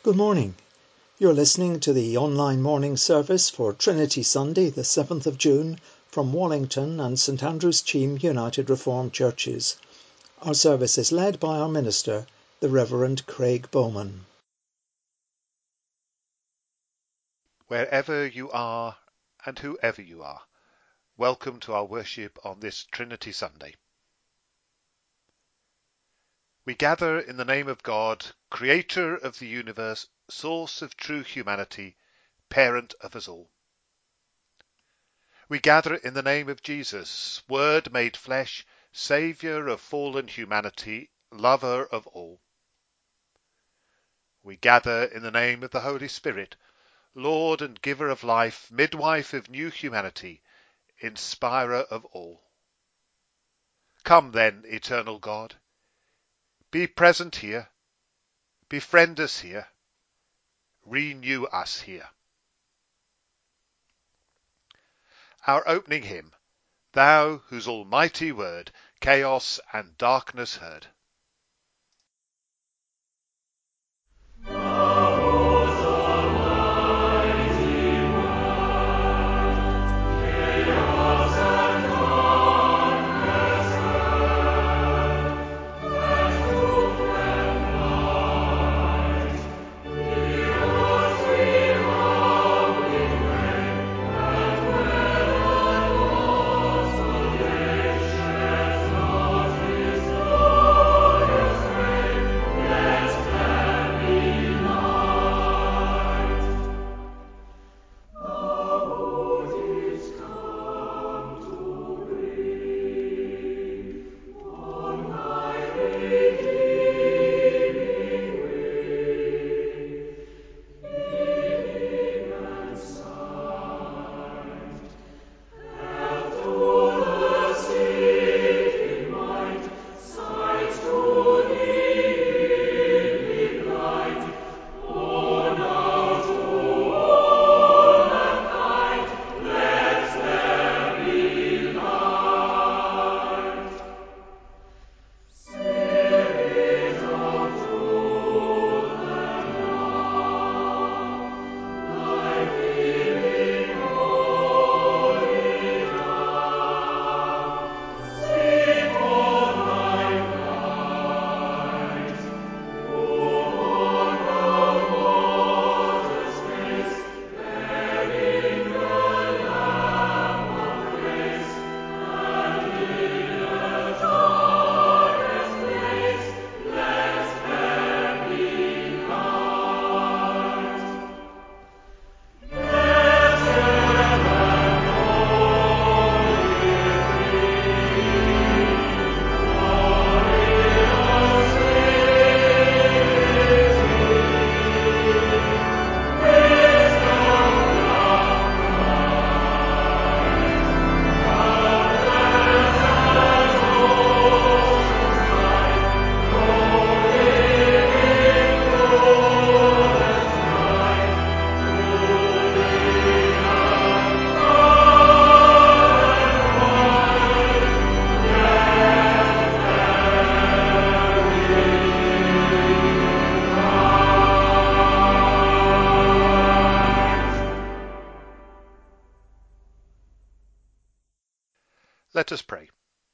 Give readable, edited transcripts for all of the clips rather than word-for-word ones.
Good morning. You're listening to the online morning service for Trinity Sunday, the 7th of June, from Wallington and St Andrew's Cheam United Reformed Churches. Our service is led by our minister, the Reverend Craig Bowman. Wherever you are and whoever you are, welcome to our worship on this Trinity Sunday. We gather in the name of God, Creator of the universe, source of true humanity, parent of us all. We gather in the name of Jesus, Word made flesh, Saviour of fallen humanity, lover of all. We gather in the name of the Holy Spirit, Lord and giver of life, midwife of new humanity, inspirer of all. Come then, eternal God, be present here, befriend us here, renew us here. Our opening hymn, Thou whose almighty word chaos and darkness heard. Let us pray.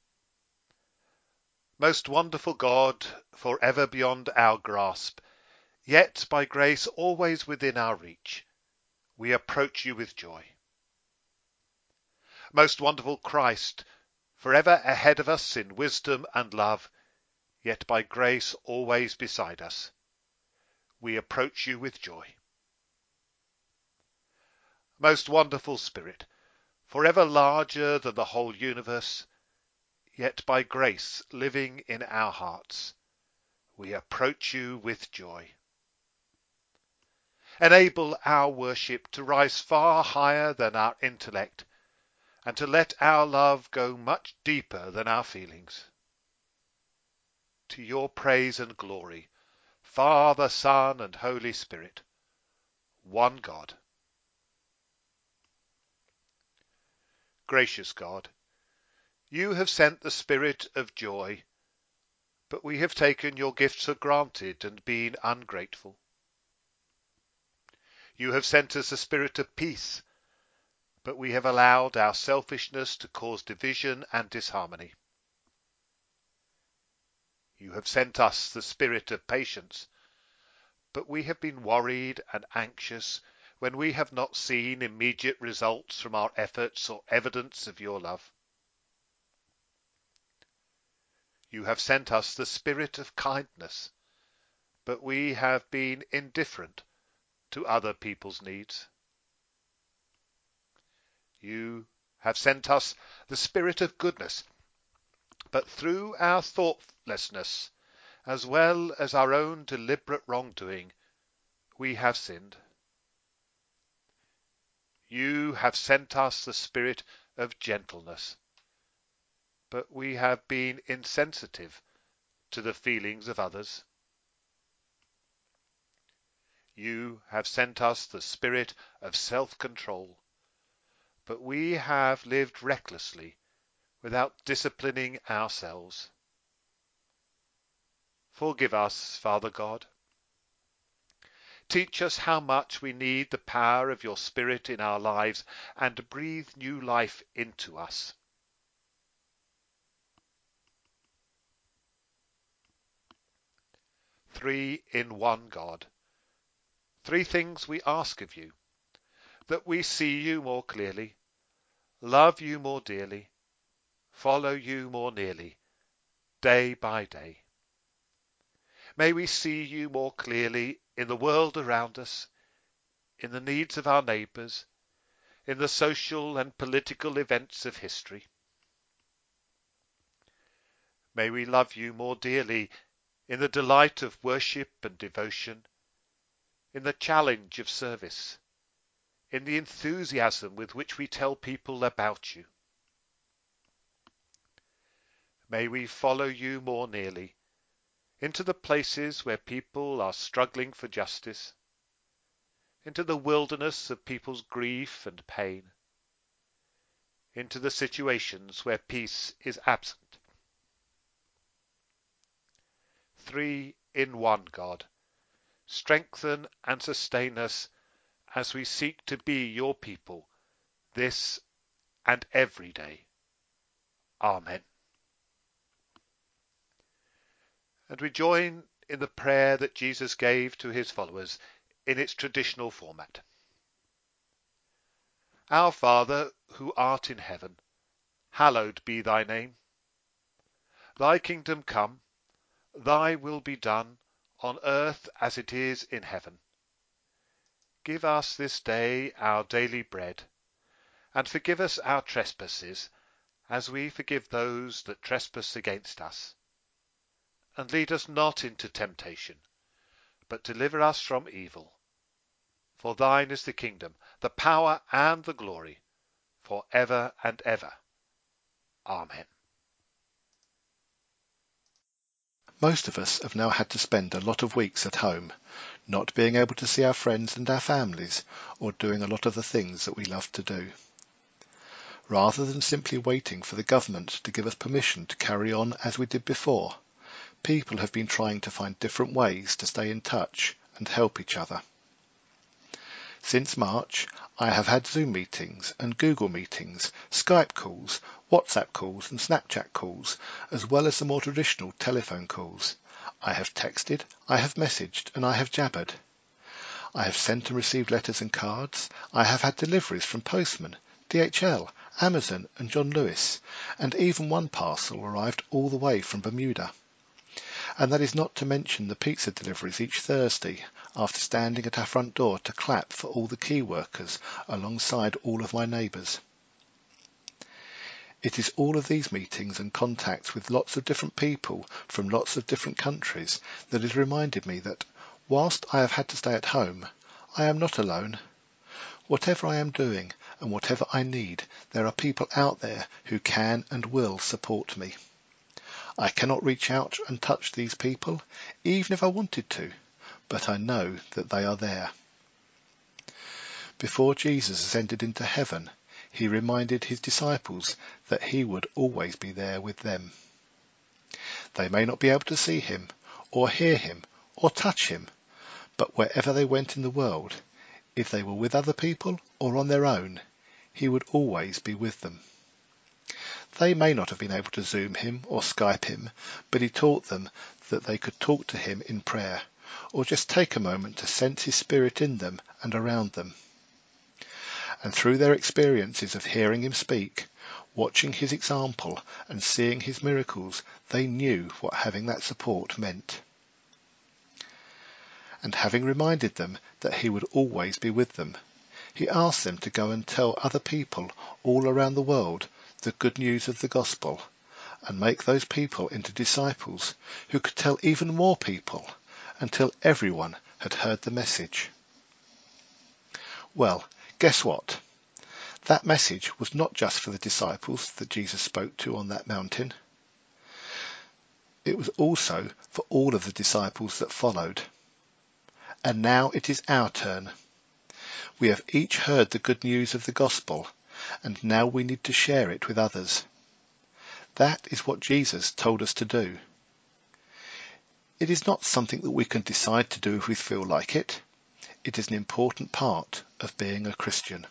Most wonderful God, forever beyond our grasp, yet by grace always within our reach, we approach you with joy. Most wonderful Christ, forever ahead of us in wisdom and love, yet by grace always beside us, we approach you with joy. Most wonderful Spirit, forever larger than the whole universe, yet by grace living in our hearts, we approach you with joy. Enable our worship to rise far higher than our intellect, and to let our love go much deeper than our feelings. To your praise and glory, Father, Son, and Holy Spirit, one God. Gracious God, you have sent the Spirit of joy, but we have taken your gifts for granted and been ungrateful. You have sent us a spirit of peace, but we have allowed our selfishness to cause division and disharmony. You have sent us the spirit of patience, but we have been worried and anxious when we have not seen immediate results from our efforts or evidence of your love. You have sent us the spirit of kindness, but we have been indifferent to other people's needs. You have sent us the spirit of goodness, but through our thoughtlessness, as well as our own deliberate wrongdoing, we have sinned. You have sent us the spirit of gentleness, but we have been insensitive to the feelings of others. You have sent us the spirit of self-control, but we have lived recklessly without disciplining ourselves. Forgive us, Father God. Teach us how much we need the power of your Spirit in our lives and breathe new life into us. Three in one God. Three things we ask of you: that we see you more clearly, love you more dearly, follow you more nearly, day by day. May we see you more clearly in the world around us, in the needs of our neighbours, in the social and political events of history. May we love you more dearly in the delight of worship and devotion, in the challenge of service, in the enthusiasm with which we tell people about you. May we follow you more nearly into the places where people are struggling for justice, into the wilderness of people's grief and pain, into the situations where peace is absent. Three in one God, strengthen and sustain us as we seek to be your people this and every day. Amen. And we join in the prayer that Jesus gave to his followers in its traditional format. Our Father, who art in heaven, hallowed be thy name. Thy kingdom come, thy will be done, on earth as it is in heaven. Give us this day our daily bread, and forgive us our trespasses, as we forgive those that trespass against us. And lead us not into temptation, but deliver us from evil. For thine is the kingdom, the power, and the glory, for ever and ever. Amen. Most of us have now had to spend a lot of weeks at home, not being able to see our friends and our families, or doing a lot of the things that we love to do. Rather than simply waiting for the government to give us permission to carry on as we did before, people have been trying to find different ways to stay in touch and help each other. Since March, I have had Zoom meetings and Google meetings, Skype calls, WhatsApp calls and Snapchat calls, as well as the more traditional telephone calls. I have texted, I have messaged, and I have jabbered. I have sent and received letters and cards. I have had deliveries from postmen, DHL, Amazon and John Lewis, and even one parcel arrived all the way from Bermuda. And that is not to mention the pizza deliveries each Thursday, after standing at our front door to clap for all the key workers alongside all of my neighbours. It is all of these meetings and contacts with lots of different people from lots of different countries that has reminded me that, whilst I have had to stay at home, I am not alone. Whatever I am doing and whatever I need, there are people out there who can and will support me. I cannot reach out and touch these people, even if I wanted to, but I know that they are there. Before Jesus ascended into heaven, he reminded his disciples that he would always be there with them. They may not be able to see him, or hear him, or touch him, but wherever they went in the world, If they were with other people or on their own, he would always be with them. They may not have been able to Zoom him or Skype him, but he taught them that they could talk to him in prayer, or just take a moment to sense his spirit in them and around them. And through their experiences of hearing him speak, watching his example and seeing his miracles, they knew what having that support meant. And having reminded them that he would always be with them, he asked them to go and tell other people all around the world the good news of the gospel, and make those people into disciples who could tell even more people until everyone had heard the message. Well, guess what? That message was not just for the disciples that Jesus spoke to on that mountain. It was also for all of the disciples that followed. And now it is our turn. We have each heard the good news of the gospel, and now we need to share it with others. That is what Jesus told us to do. It is not something that we can decide to do if we feel like it. It is an important part of being a Christian.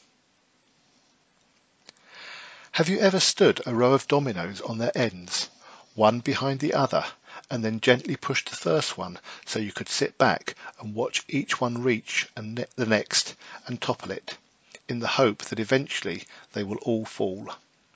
Have you ever stood a row of dominoes on their ends, one behind the other, and then gently pushed the first one so you could sit back and watch each one reach the next and topple it, in the hope that eventually they will all fall?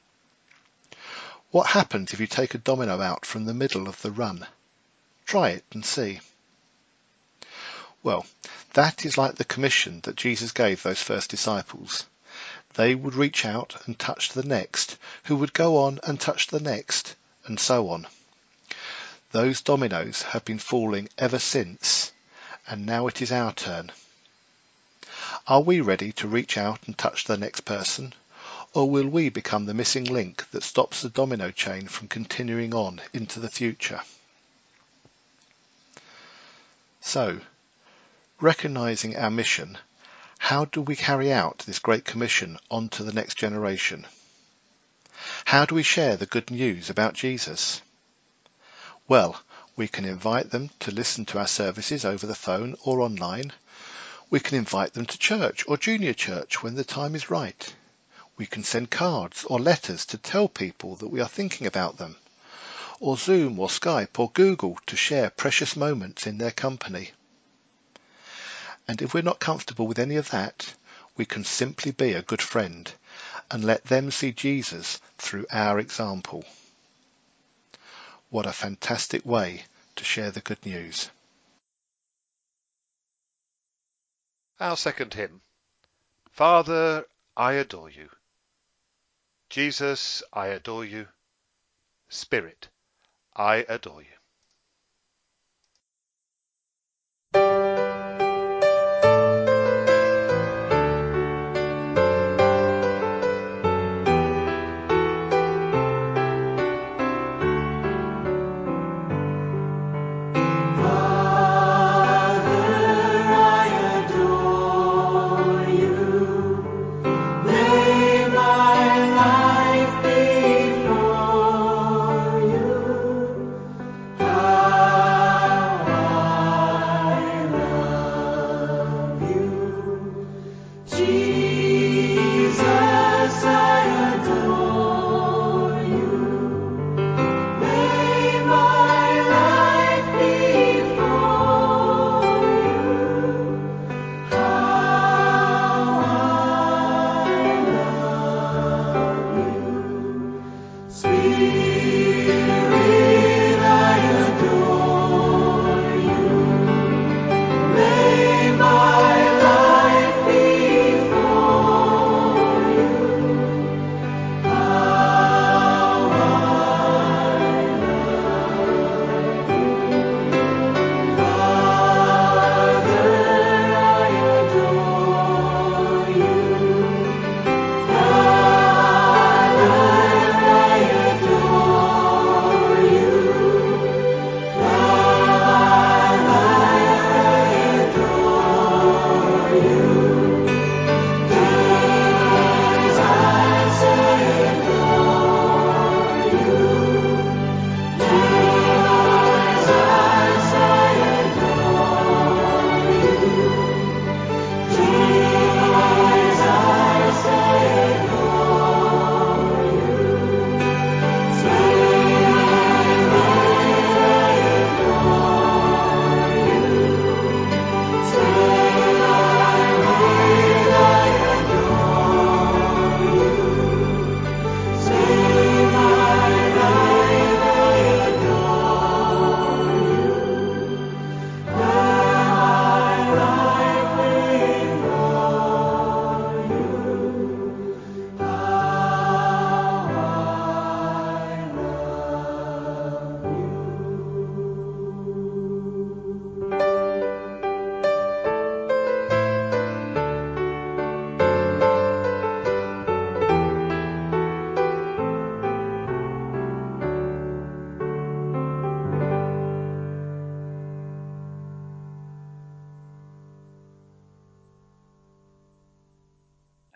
What happens if you take a domino out from the middle of the run? Try it and see. Well, that is like the commission that Jesus gave those first disciples. They would reach out and touch the next, who would go on and touch the next, and so on. Those dominoes have been falling ever since, and now it is our turn. Are we ready to reach out and touch the next person, or will we become the missing link that stops the domino chain from continuing on into the future? So, recognizing our mission, how do we carry out this great commission on to the next generation? How do we share the good news about Jesus? Well, we can invite them to listen to our services over the phone or online. We can invite them to church or junior church when the time is right. We can send cards or letters to tell people that we are thinking about them, or Zoom or Skype or Google to share precious moments in their company. And if we're not comfortable with any of that, we can simply be a good friend and let them see Jesus through our example. What a fantastic way to share the good news. Our second hymn. Father, I adore you. Jesus, I adore you. Spirit, I adore you.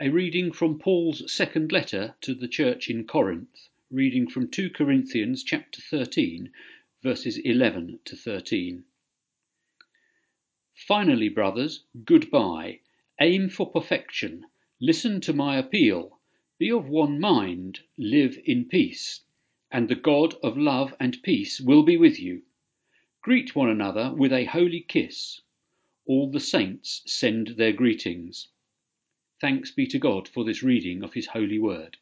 A reading from Paul's second letter to the church in Corinth, reading from 2 Corinthians chapter 13, verses 11 to 13. Finally, brothers, goodbye. Aim for perfection. Listen to my appeal. Be of one mind, live in peace, and the God of love and peace will be with you. Greet one another with a holy kiss. All the saints send their greetings. Thanks be to God for this reading of his holy word.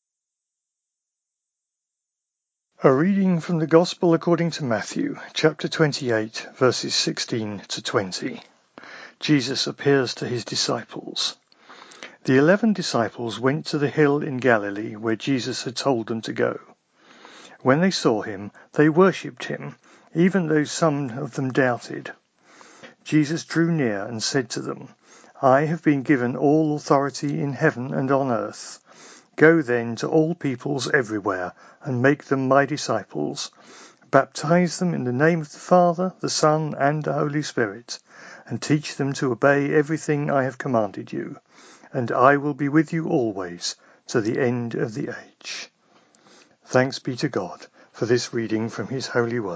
A reading from the Gospel according to Matthew, chapter 28, verses 16 to 20. Jesus appears to his disciples. The 11 disciples went to the hill in Galilee where Jesus had told them to go. When they saw him, they worshipped him, even though some of them doubted. Jesus drew near and said to them, I have been given all authority in heaven and on earth. Go then to all peoples everywhere and make them my disciples. Baptize them in the name of the Father, the Son, and the Holy Spirit, and teach them to obey everything I have commanded you. And I will be with you always, to the end of the age. Thanks be to God for this reading from his holy word.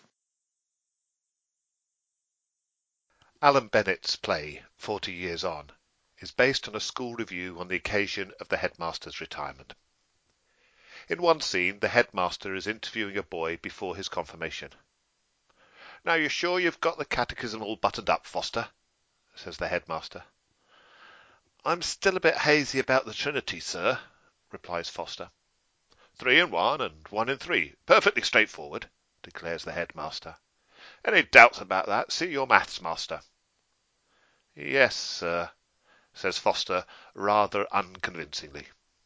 Alan Bennett's play, 40 Years On, is based on a school review on the occasion of the headmaster's retirement. In one scene, the headmaster is interviewing a boy before his confirmation. Now, you're sure you've got the catechism all buttoned up, Foster? Says the headmaster. I'm still a bit hazy about the Trinity, sir, replies Foster. 3 in 1 and 1 in 3. Perfectly straightforward, declares the headmaster. Any doubts about that, see your maths master. Yes, sir, says Foster, rather unconvincingly.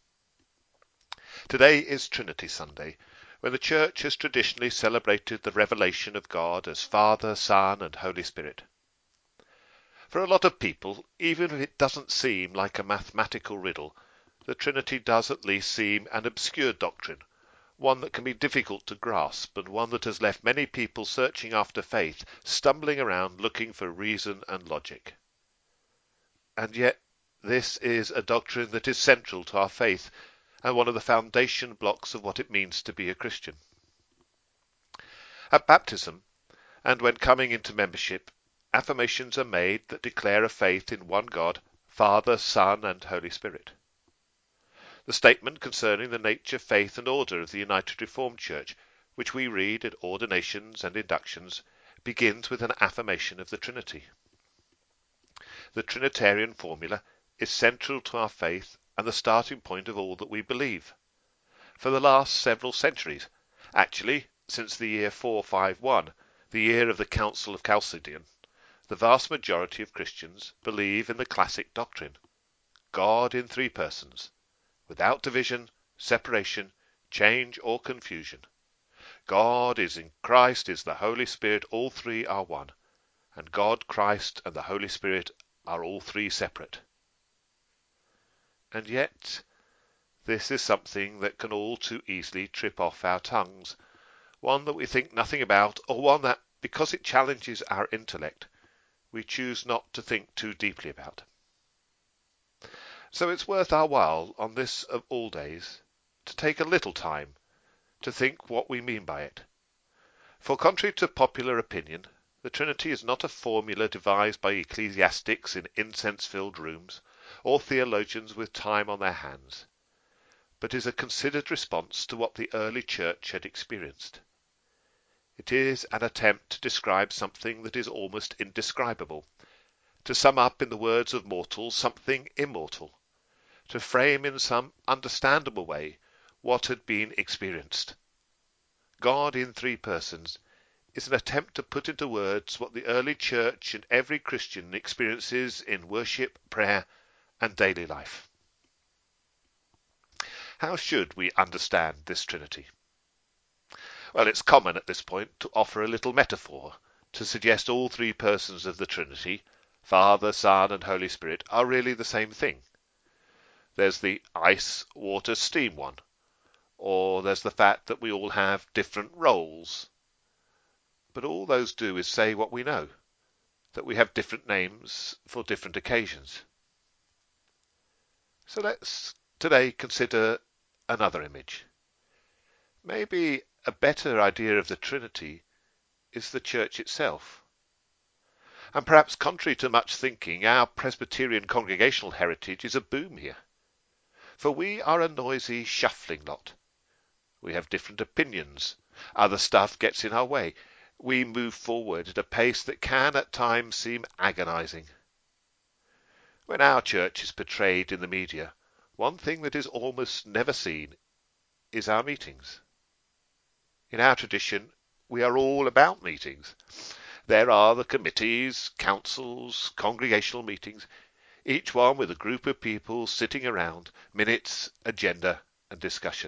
Today is Trinity Sunday, when the Church has traditionally celebrated the revelation of God as Father, Son, and Holy Spirit. For a lot of people, even if it doesn't seem like a mathematical riddle, the Trinity does at least seem an obscure doctrine, one that can be difficult to grasp, and one that has left many people searching after faith, stumbling around looking for reason and logic. And yet, this is a doctrine that is central to our faith, and one of the foundation blocks of what it means to be a Christian. At baptism, and when coming into membership, affirmations are made that declare a faith in one God, Father, Son, and Holy Spirit. The statement concerning the nature, faith, and order of the United Reformed Church, which we read at ordinations and inductions, begins with an affirmation of the Trinity. The Trinitarian formula is central to our faith and the starting point of all that we believe. For the last several centuries, actually since the year 451, the year of the Council of Chalcedon, the vast majority of Christians believe in the classic doctrine, God in 3 persons, without division, separation, change, or confusion. God is in Christ, is the Holy Spirit, all 3 are one, and God, Christ, and the Holy Spirit are all 3 separate. And yet, this is something that can all too easily trip off our tongues, one that we think nothing about, or one that, because it challenges our intellect, we choose not to think too deeply about. So it's worth our while, on this of all days, to take a little time to think what we mean by it. For contrary to popular opinion, the Trinity is not a formula devised by ecclesiastics in incense-filled rooms, or theologians with time on their hands, but is a considered response to what the early Church had experienced. It is an attempt to describe something that is almost indescribable, to sum up in the words of mortals something immortal, to frame in some understandable way what had been experienced. God in 3 persons is an attempt to put into words what the early Church and every Christian experiences in worship, prayer, and daily life. How should we understand this Trinity? Well, it's common at this point to offer a little metaphor to suggest all 3 persons of the Trinity, Father, Son, and Holy Spirit, are really the same thing. There's the ice, water, steam one, or there's the fact that we all have different roles. But all those do is say what we know, that we have different names for different occasions. So let's today consider another image. Maybe a better idea of the Trinity is the church itself. And perhaps contrary to much thinking, our Presbyterian congregational heritage is a boom here. For we are a noisy, shuffling lot. We have different opinions. Other stuff gets in our way. We move forward at a pace that can at times seem agonizing. When our church is portrayed in the media, one thing that is almost never seen is our meetings. In our tradition, we are all about meetings. There are the committees, councils, congregational meetings, each one with a group of people sitting around, minutes, agenda, and discussion.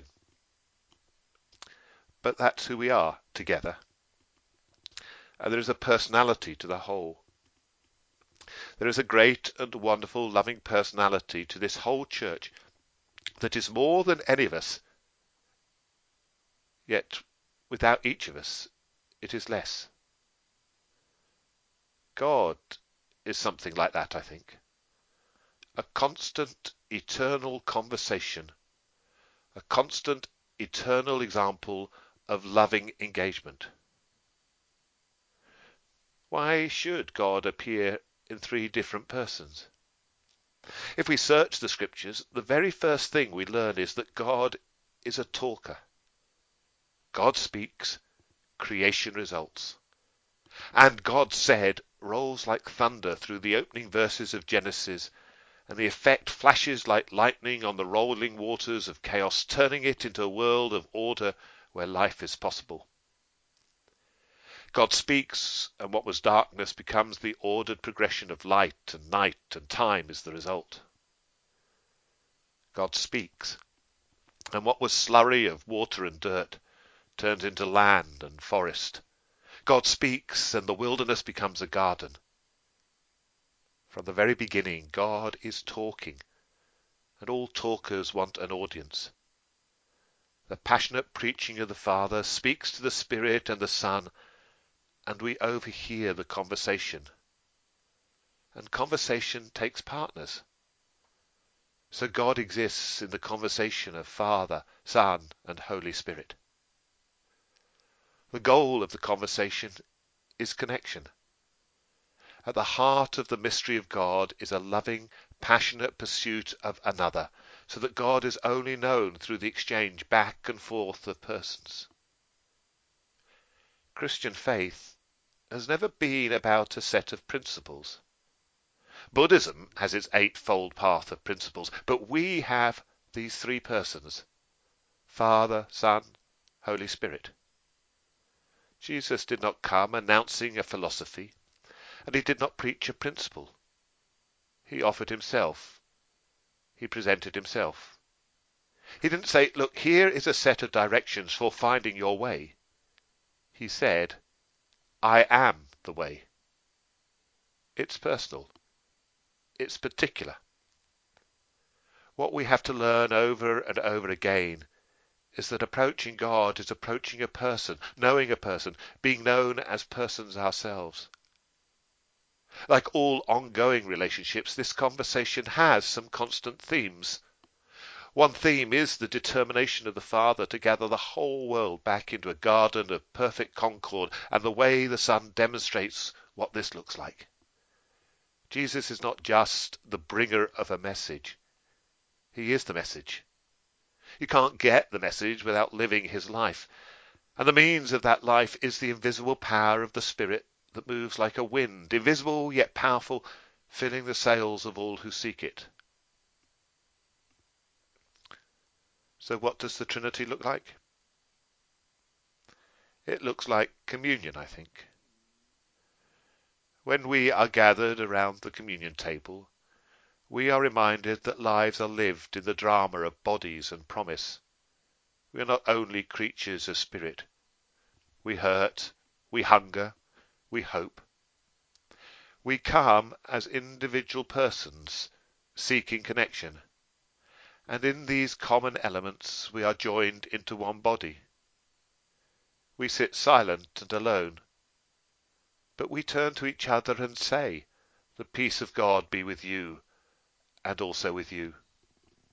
But that's who we are together. And there is a personality to the whole. There is a great and wonderful loving personality to this whole church that is more than any of us, yet without each of us it is less. God is something like that, I think. A constant, eternal conversation, a constant, eternal example of loving engagement. Why should God appear in three different persons? If we search the scriptures, the very first thing we learn is that God is a talker. God speaks, creation results. And God said rolls like thunder through the opening verses of Genesis, and the effect flashes like lightning on the rolling waters of chaos, turning it into a world of order where life is possible. God speaks, and what was darkness becomes the ordered progression of light, and night and time is the result. God speaks, and what was slurry of water and dirt turns into land and forest. God speaks, and the wilderness becomes a garden. From the very beginning, God is talking, and all talkers want an audience. The passionate preaching of the Father speaks to the Spirit and the Son, and we overhear the conversation. And conversation takes partners. So God exists in the conversation of Father, Son, and Holy Spirit. The goal of the conversation is connection. At the heart of the mystery of God is a loving, passionate pursuit of another, so that God is only known through the exchange back and forth of persons. Christian faith has never been about a set of principles. Buddhism has its eightfold path of principles, but we have these three persons, Father, Son, Holy Spirit. Jesus did not come announcing a philosophy, and he did not preach a principle. He offered himself. He presented himself. He didn't say, look, here is a set of directions for finding your way. He said, I am the way. It's personal. It's particular. What we have to learn over and over again is that approaching God is approaching a person, knowing a person, being known as persons ourselves. Like all ongoing relationships, this conversation has some constant themes. One theme is the determination of the Father to gather the whole world back into a garden of perfect concord, and the way the Son demonstrates what this looks like. Jesus is not just the bringer of a message. He is the message. You can't get the message without living his life. And the means of that life is the invisible power of the Spirit that moves like a wind, invisible yet powerful, filling the sails of all who seek it. So what does the Trinity look like? It looks like communion, I think. When we are gathered around the communion table, we are reminded that lives are lived in the drama of bodies and promise. We are not only creatures of spirit. We hurt, we hunger, we hope. We come as individual persons seeking connection, and in these common elements we are joined into one body. We sit silent and alone, but we turn to each other and say, "The peace of God be with you, and also with you."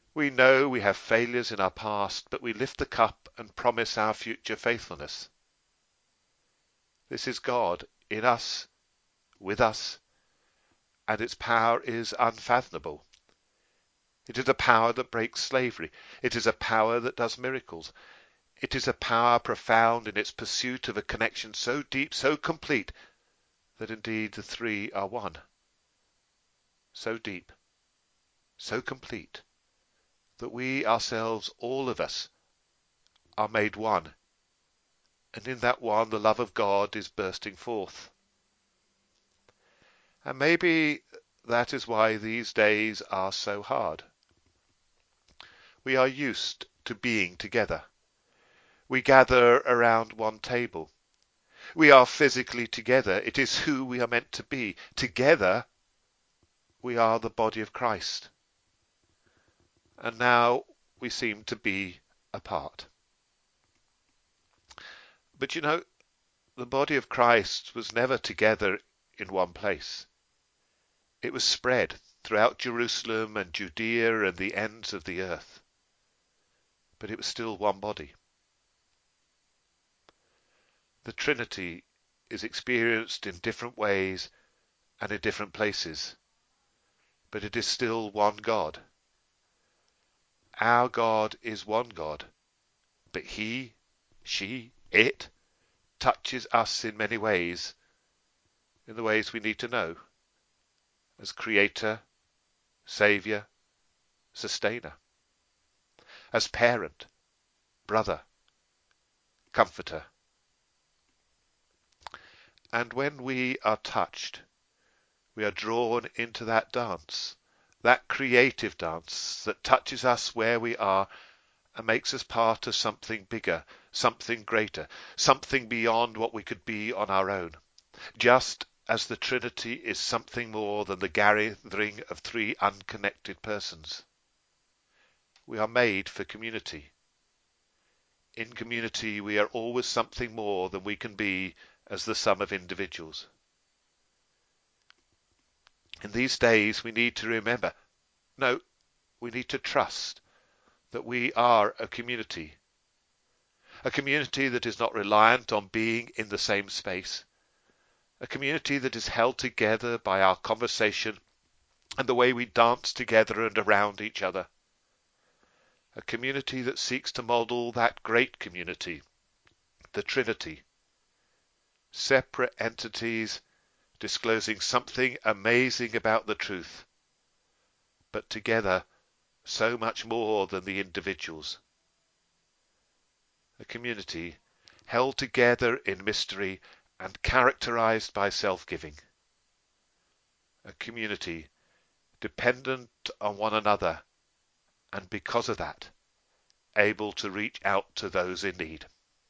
We know we have failures in our past, but we lift the cup and promise our future faithfulness. This is God in us, with us, and its power is unfathomable. It is a power that breaks slavery. It is a power that does miracles. It is a power profound in its pursuit of a connection so deep, so complete, that indeed the three are one. So deep, so complete, that we ourselves, all of us, are made one, and in that one the love of God is bursting forth. And maybe that is why these days are so hard. We are used to being together. We gather around one table. We are physically together. It is who we are meant to be. Together, we are the body of Christ. And now we seem to be apart. But you know, the body of Christ was never together in one place. It was spread throughout Jerusalem and Judea and the ends of the earth. But it was still one body. The Trinity is experienced in different ways and in different places, but it is still one God. Our God is one God, but He, she, it touches us in many ways, in the ways we need to know, as Creator, Saviour, Sustainer, as Parent, Brother, Comforter. And when we are touched, we are drawn into that dance, that creative dance that touches us where we are and makes us part of something bigger, something greater, something beyond what we could be on our own. Just as the Trinity is something more than the gathering of three unconnected persons. We are made for community. In community, we are always something more than we can be as the sum of individuals. In these days, we need to remember, no, we need to trust that we are a community that is not reliant on being in the same space, a community that is held together by our conversation and the way we dance together and around each other, a community that seeks to model that great community, the Trinity, separate entities disclosing something amazing about the truth, but together so much more than the individuals. A community held together in mystery and characterized by self-giving. A community dependent on one another and because of that, able to reach out to those in need.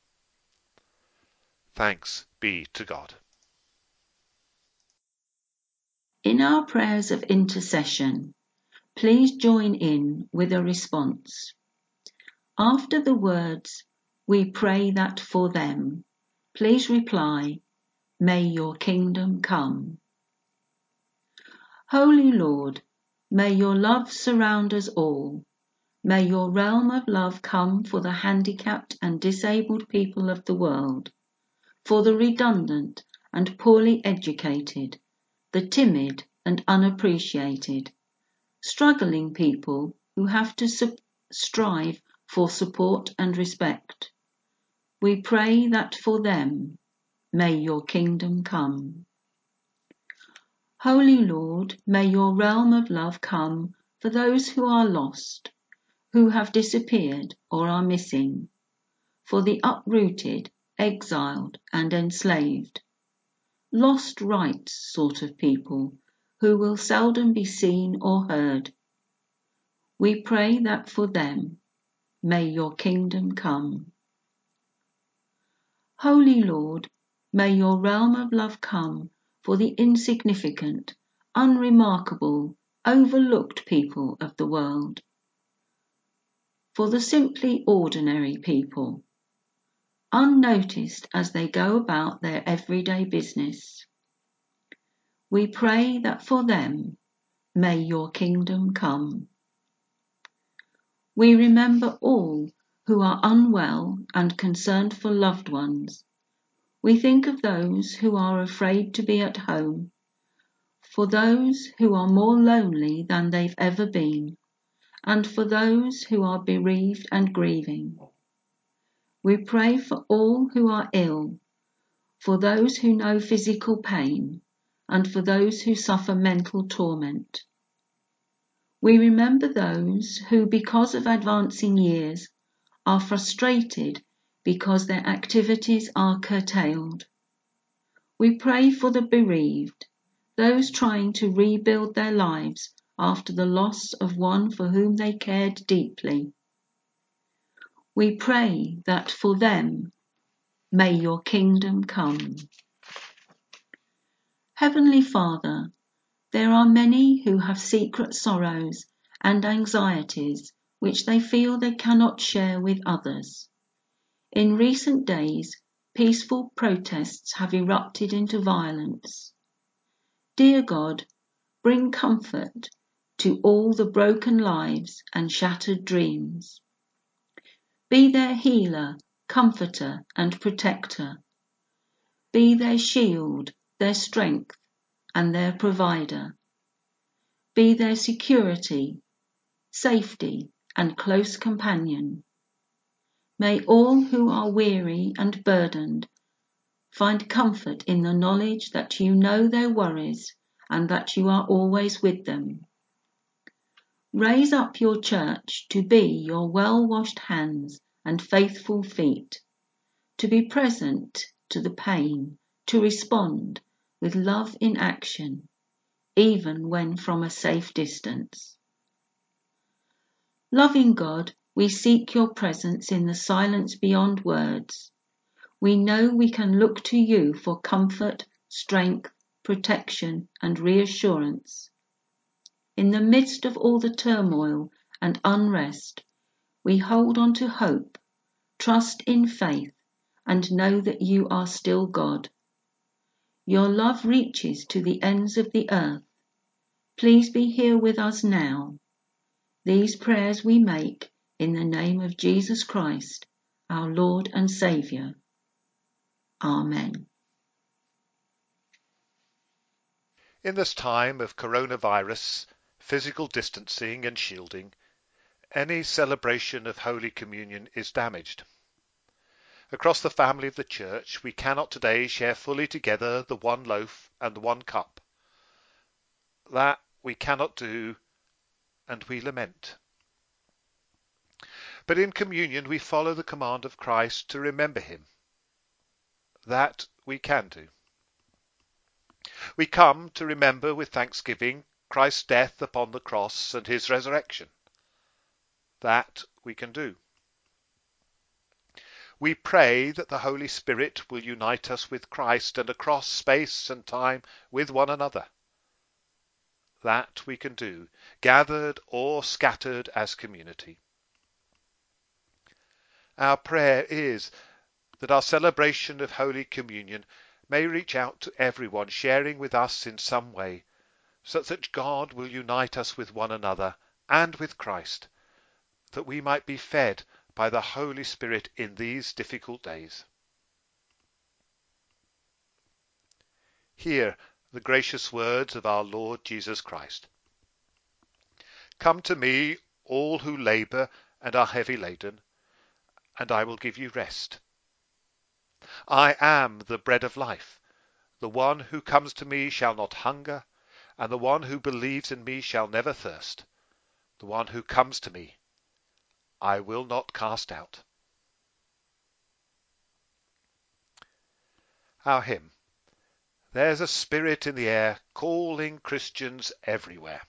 Thanks be to God. In our prayers of intercession, please join in with a response. After the words, "We pray that for them," please reply, "May your kingdom come." Holy Lord, may your love surround us all. May your realm of love come for the handicapped and disabled people of the world, for the redundant and poorly educated, the timid and unappreciated, struggling people who have to strive for support and respect. We pray that for them, may your kingdom come. Holy Lord, may your realm of love come for those who are lost, who have disappeared or are missing, for the uprooted, exiled and enslaved, lost rights sort of people who will seldom be seen or heard. We pray that for them, may your kingdom come. Holy Lord, may your realm of love come for the insignificant, unremarkable, overlooked people of the world, for the simply ordinary people, unnoticed as they go about their everyday business. We pray that for them, may your kingdom come. We remember all who are unwell and concerned for loved ones. We think of those who are afraid to be at home, for those who are more lonely than they've ever been, and for those who are bereaved and grieving. We pray for all who are ill, for those who know physical pain, and for those who suffer mental torment. We remember those who, because of advancing years, are frustrated because their activities are curtailed. We pray for the bereaved, those trying to rebuild their lives after the loss of one for whom they cared deeply. We pray that for them, may your kingdom come. Heavenly Father, there are many who have secret sorrows and anxieties which they feel they cannot share with others. In recent days, peaceful protests have erupted into violence. Dear God, bring comfort to all the broken lives and shattered dreams. Be their healer, comforter, and protector. Be their shield, their strength, and their provider. Be their security, safety, and close companion. May all who are weary and burdened find comfort in the knowledge that you know their worries and that you are always with them. Raise up your church to be your well-washed hands and faithful feet, to be present to the pain, to respond with love in action, even when from a safe distance. Loving God, we seek your presence in the silence beyond words. We know we can look to you for comfort, strength, protection, and reassurance. In the midst of all the turmoil and unrest, we hold on to hope, trust in faith, and know that you are still God. Your love reaches to the ends of the earth. Please be here with us now. These prayers we make in the name of Jesus Christ, our Lord and Saviour. Amen. In this time of coronavirus, physical distancing and shielding, any celebration of Holy Communion is damaged. Across the family of the Church, we cannot today share fully together the one loaf and the one cup. That we cannot do, and we lament. But in communion we follow the command of Christ to remember him. That we can do. We come to remember with thanksgiving Christ's death upon the cross and his resurrection. That we can do. We pray that the Holy Spirit will unite us with Christ and across space and time with one another. That we can do, gathered or scattered as community. Our prayer is that our celebration of Holy Communion may reach out to everyone sharing with us in some way, so that God will unite us with one another and with Christ, that we might be fed by the Holy Spirit in these difficult days. Hear the gracious words of our Lord Jesus Christ. Come to me, all who labour and are heavy laden, and I will give you rest. I am the bread of life. The one who comes to me shall not hunger, and the one who believes in me shall never thirst. The one who comes to me, I will not cast out. Our hymn. There's a spirit in the air calling Christians everywhere.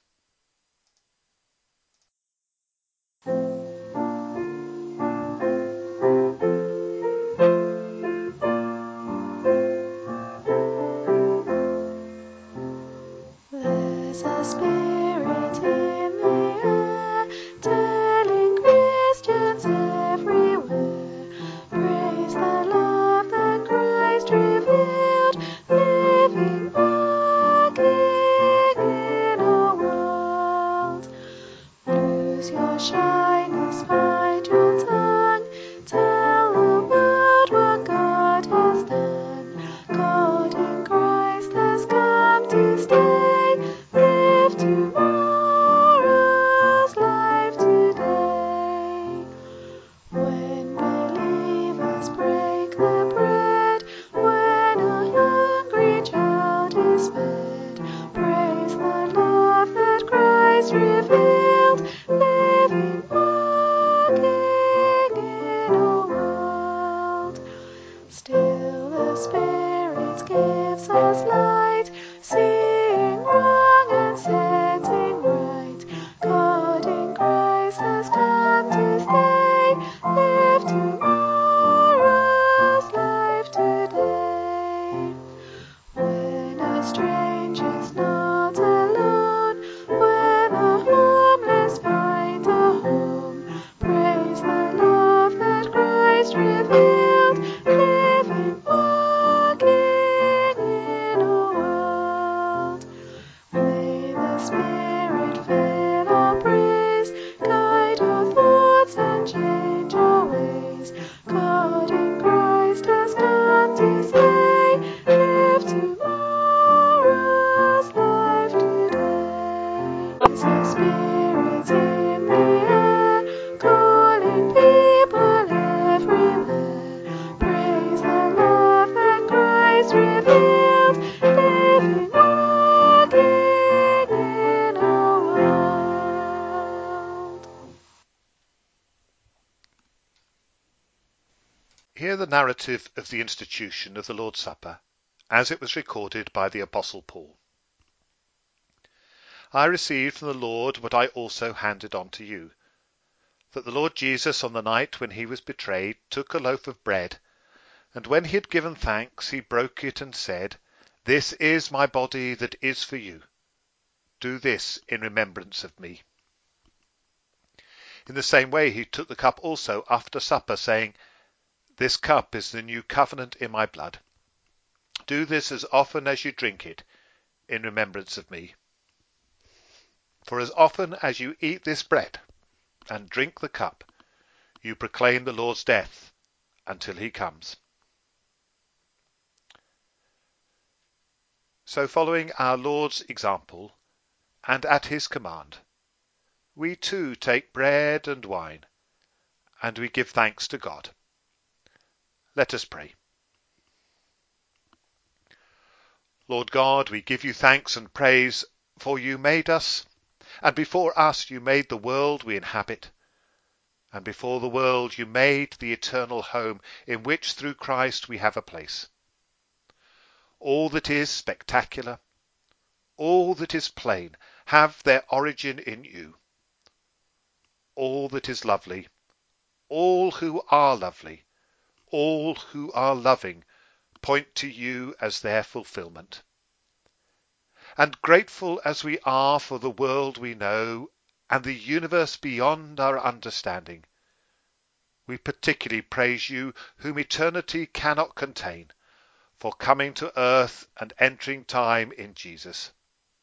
There's a spirit in the air, telling Christians everywhere, praise the love that Christ revealed, living, working in our world. Lose your shyness, Spirit fill our praise, guide our thoughts and change our ways. God in Christ has come to stay, live tomorrow's life today. Is the Spirit in the air, calling people everywhere. Praise the love that Christ revealed, living, walking in our world. Hear the narrative of the institution of the Lord's Supper, as it was recorded by the Apostle Paul. I received from the Lord what I also handed on to you, that the Lord Jesus, on the night when he was betrayed, took a loaf of bread, and when he had given thanks, he broke it and said, "This is my body that is for you. Do this in remembrance of me." In the same way he took the cup also after supper, saying, "This cup is the new covenant in my blood. Do this as often as you drink it, in remembrance of me. For as often as you eat this bread and drink the cup, you proclaim the Lord's death until he comes." So, following our Lord's example, and at his command, we too take bread and wine, and we give thanks to God. Let us pray. Lord God, we give you thanks and praise, for you made us, and before us you made the world we inhabit, and before the world you made the eternal home in which through Christ we have a place. All that is spectacular, all that is plain, have their origin in you. All that is lovely, all who are lovely, all who are loving, point to you as their fulfillment. And grateful as we are for the world we know and the universe beyond our understanding, we particularly praise you whom eternity cannot contain, for coming to earth and entering time in Jesus.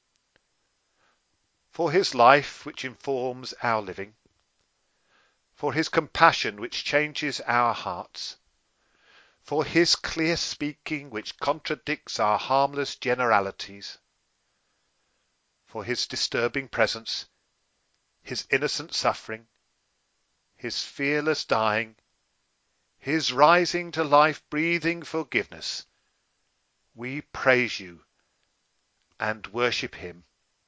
For his life which informs our living, for his compassion which changes our hearts, for his clear speaking which contradicts our harmless generalities, for his disturbing presence, his innocent suffering, his fearless dying, his rising to life breathing forgiveness, we praise you and worship him.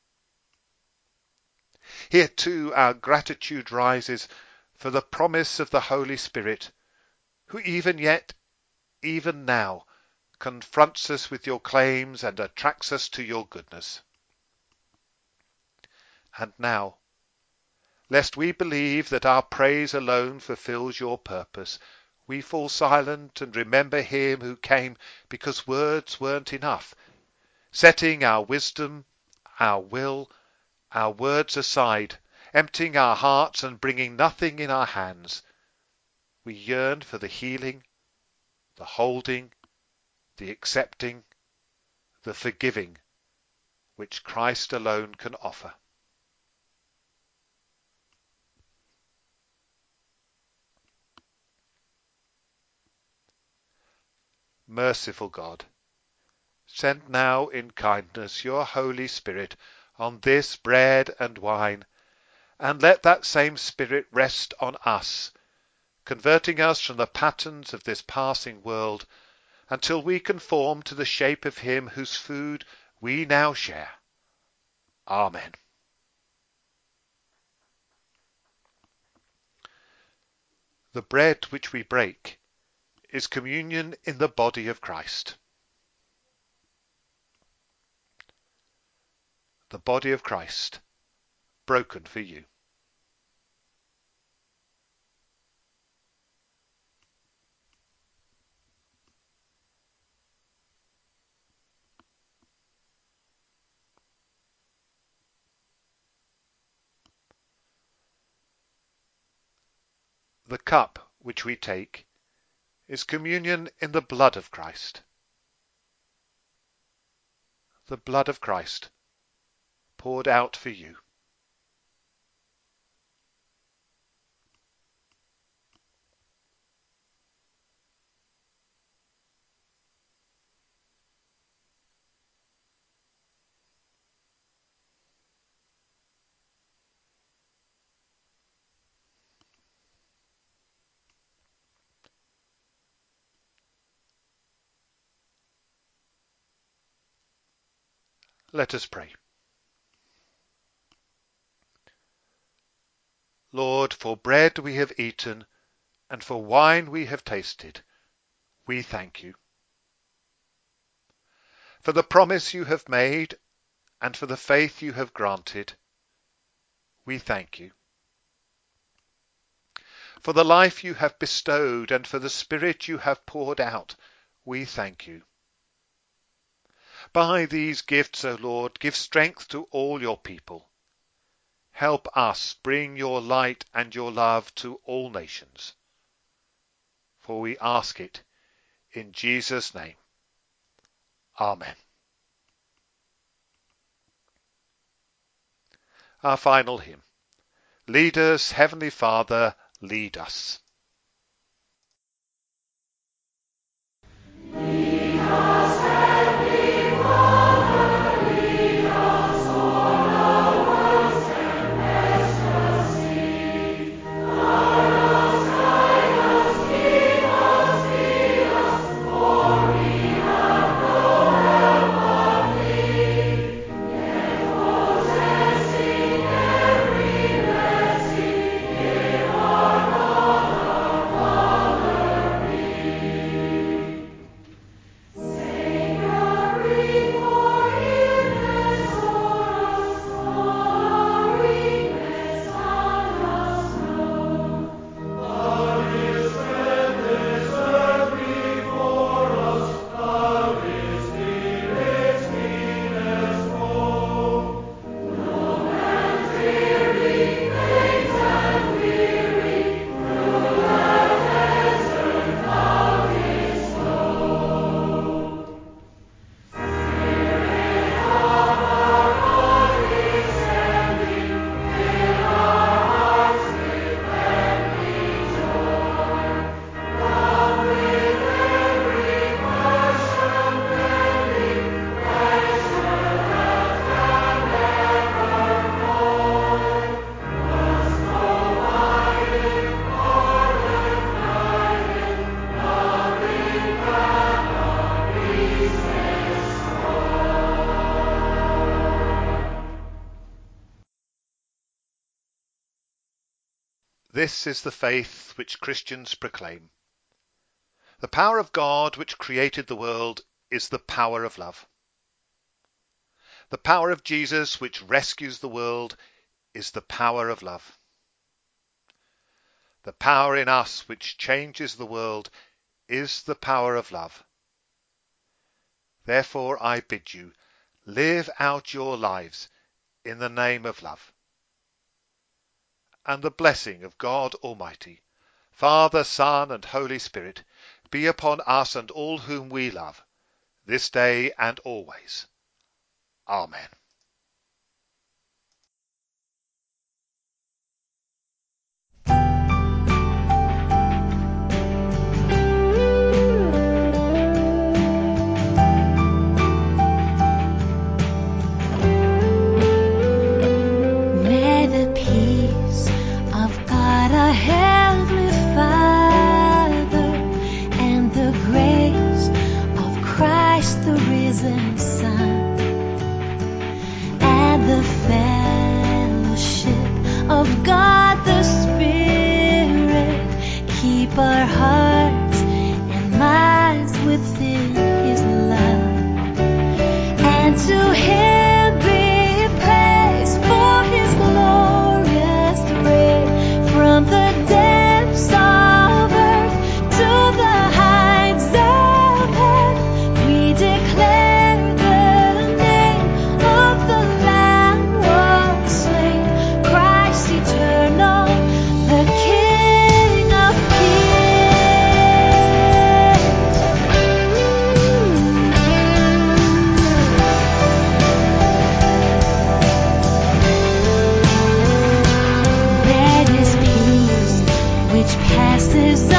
Here too our gratitude rises for the promise of the Holy Spirit, who even yet, even now, confronts us with your claims and attracts us to your goodness. And now, lest we believe that our praise alone fulfills your purpose, we fall silent and remember him who came because words weren't enough, setting our wisdom, our will, our words aside, emptying our hearts and bringing nothing in our hands. We yearn for the healing, the holding, the accepting, the forgiving, which Christ alone can offer. Merciful God, send now in kindness your Holy Spirit on this bread and wine, and let that same Spirit rest on us, converting us from the patterns of this passing world until we conform to the shape of him whose food we now share. Amen. The bread which we break is communion in the body of Christ. The body of Christ, broken for you. The cup which we take is communion in the blood of Christ. The blood of Christ, poured out for you. Let us pray. Lord, for bread we have eaten, and for wine we have tasted, we thank you. For the promise you have made, and for the faith you have granted, we thank you. For the life you have bestowed, and for the Spirit you have poured out, we thank you. By these gifts, O Lord, give strength to all your people. Help us bring your light and your love to all nations. For we ask it in Jesus' name. Amen. Our final hymn. Lead us, Heavenly Father, lead us. This is the faith which Christians proclaim. The power of God which created the world is the power of love. The power of Jesus which rescues the world is the power of love. The power in us which changes the world is the power of love. Therefore I bid you, live out your lives in the name of love. And the blessing of God Almighty, Father, Son, and Holy Spirit, be upon us and all whom we love, this day and always. Amen. May the peace of God our Heavenly Father and the grace of Christ the risen Son past is